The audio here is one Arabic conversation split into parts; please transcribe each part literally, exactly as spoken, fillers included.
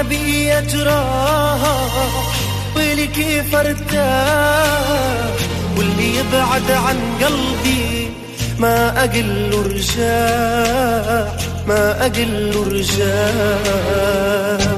بي جراح ويلي كيف ارتاح، واللي يبعد عن قلبي ما أقل رجاع، ما أقل رجاع.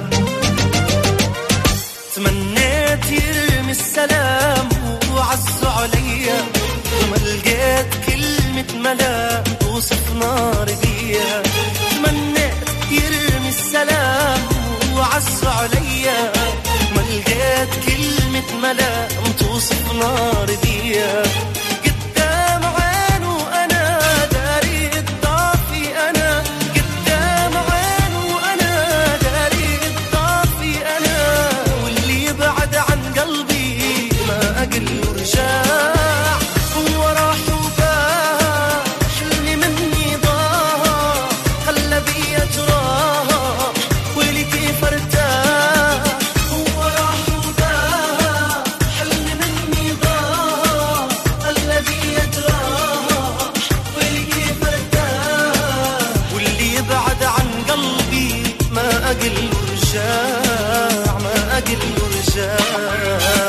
تمنيت يرمي السلام وعز عليا، وما لقيت كلمة ملام توصف نار بيا. تمنيت يرمي السلام وعز عليا، ما لقيت كلمة ملام توصف نار بيا. قدام عينه أنا داري الضعفي، أنا قدام عينه أنا داري الضعفي أنا، واللي يبعد عن قلبي ما أقل رجاع. هو راح وباع حلمي مني ضاع، خلى بيا جراح ويلي كيف ارتاح. هو راح وباع حلمي مني ضاع، خلى بيا جراح ويلي كيف ارتاح. واللي يبعد عن قلبي ما أقل رجاع، ما أقل رجاع.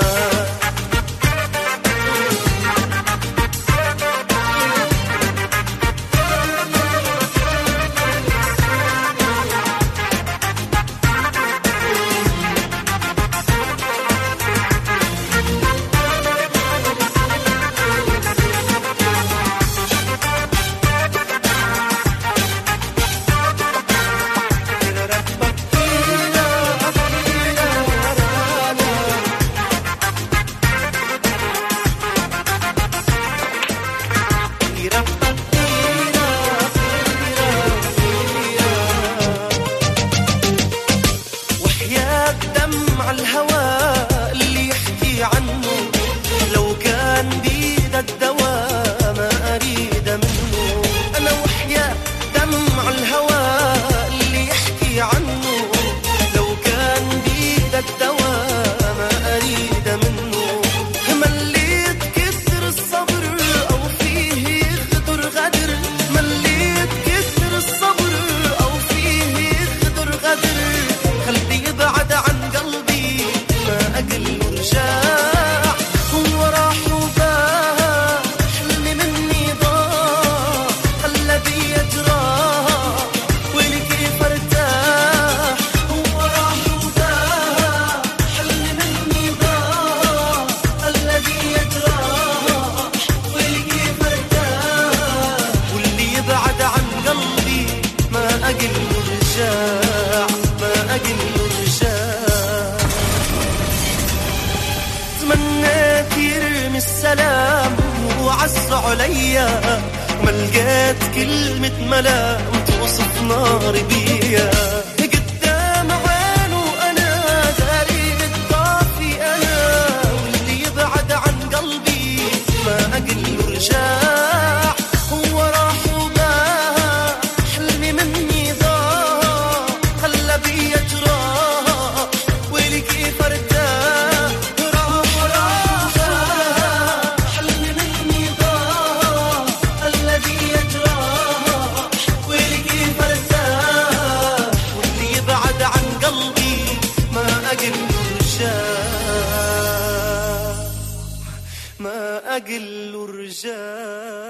وحياة دمع الهوى اللي يحكي عنه، لو كان بيد الدواء ما أريد منه. أنا وحياة دمع الهوى اللي يحكي عنه، لو كان بيد الدواء ما أريد منه. مليت كثر الصبر أو فيه يغدر غدر، مليت كثر الصبر أو فيه يغدر غدر. قلبي يبعد عن قلبي ما أقل رجاع. هو راح وباع حلمي مني ضاع، خلى بيا جراح ويلي كيف ارتاح. هو راح وباع حلمي مني ضاع، خلى بيا جراح ويلي كيف ارتاح. واللي يبعد عن قلبي ما أقل رجاع، ما أقل رجاع. تمنيت يرمي السلام وعز عليا، وما لقيت كلمة ملام توصف نار بيا. قدام عينه أنا داري الضعفي أنا، واللي يبعد عن قلبي ما أقل رجاع. هو راح وباع حلمي مني ضاع، خلى بيا جراح ويلي كيف ارتاح. راح راح حلمي مني ضاع، خلى بيا جراح ويلي كيف ارتاح. واللي يبعد عن قلبي ما أقل رجاع، ما أقل رجاع.